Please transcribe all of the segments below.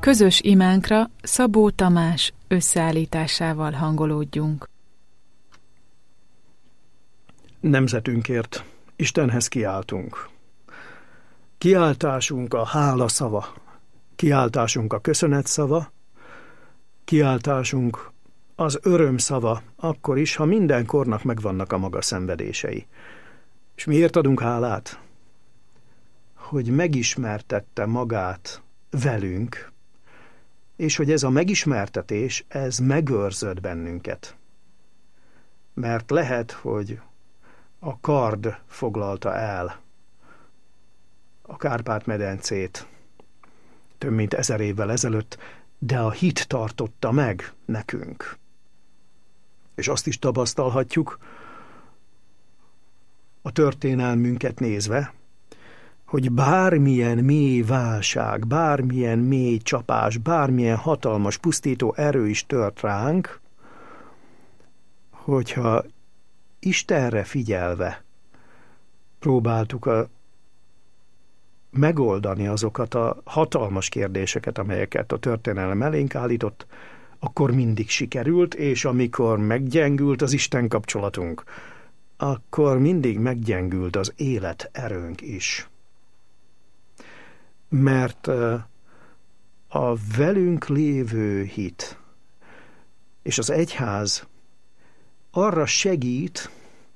Közös imánkra Szabó Tamás összeállításával hangolódjunk. Nemzetünkért Istenhez kiáltunk. Kiáltásunk a hála szava, kiáltásunk a köszönet szava, kiáltásunk az öröm szava, akkor is, ha minden kornak megvannak a maga szenvedései. És miért adunk hálát? Hogy megismertette magát velünk, és hogy ez a megismertetés, ez megőrzött bennünket. Mert lehet, hogy a kard foglalta el a Kárpát-medencét több mint 1000 évvel ezelőtt, de a hit tartotta meg nekünk. És azt is tapasztalhatjuk a történelmünket nézve, hogy bármilyen mély válság, bármilyen mély csapás, bármilyen hatalmas pusztító erő is tört ránk, hogyha Istenre figyelve próbáltuk megoldani azokat a hatalmas kérdéseket, amelyeket a történelem elénk állított, akkor mindig sikerült, és amikor meggyengült az Isten kapcsolatunk, akkor mindig meggyengült az életerőnk is. Mert a velünk lévő hit és az egyház arra segít,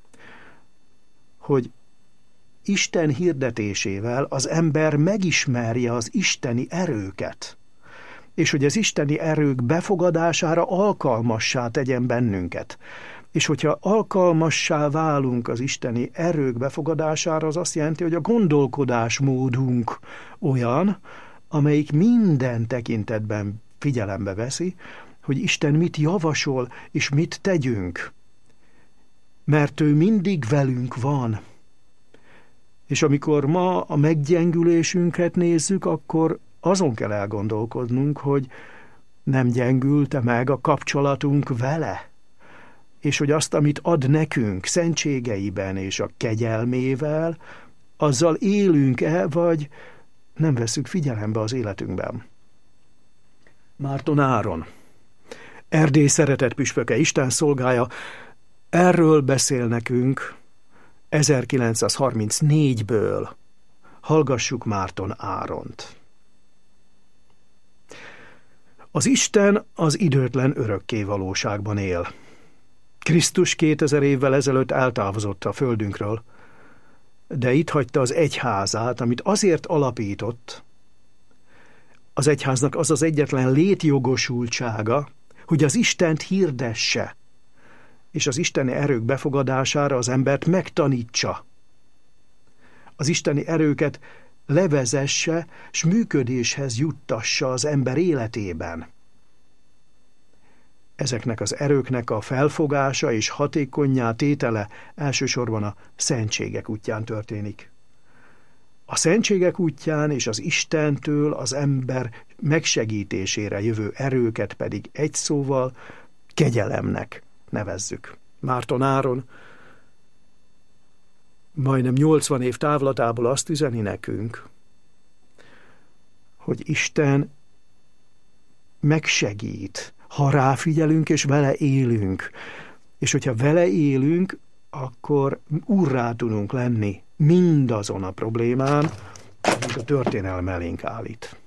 hogy Isten hirdetésével az ember megismerje az isteni erőket, és hogy az isteni erők befogadására alkalmassá tegyen bennünket. És hogyha alkalmassá válunk az isteni erők befogadására, az azt jelenti, hogy a gondolkodásmódunk olyan, amelyik minden tekintetben figyelembe veszi, hogy Isten mit javasol, és mit tegyünk. Mert ő mindig velünk van. És amikor ma a meggyengülésünket nézzük, akkor azon kell elgondolkodnunk, hogy nem gyengült-e meg a kapcsolatunk vele, és hogy azt, amit ad nekünk szentségeiben és a kegyelmével, azzal élünk-e, vagy nem vesszük figyelembe az életünkben. Márton Áron, Erdély szeretett püspöke, Isten szolgája, erről beszél nekünk 1934-ből. Hallgassuk Márton Áront. Az Isten az időtlen örökké valóságban él. Krisztus 2000 évvel ezelőtt eltávozott a földünkről, de itt hagyta az egyházát, amit azért alapított. Az egyháznak az az egyetlen létjogosultsága, hogy az Istent hirdesse, és az isteni erők befogadására az embert megtanítsa. Az isteni erőket levezesse, s működéshez juttassa az ember életében. Ezeknek az erőknek a felfogása és hatékonnyá tétele elsősorban a szentségek útján történik. A szentségek útján és az Istentől az ember megsegítésére jövő erőket pedig egy szóval kegyelemnek nevezzük. Márton Áron majdnem 80 év távlatából azt üzeni nekünk, hogy Isten megsegít, ha ráfigyelünk és vele élünk. És hogyha vele élünk, akkor úrrá tudunk lenni mindazon a problémán, amit a történelem elénk állít.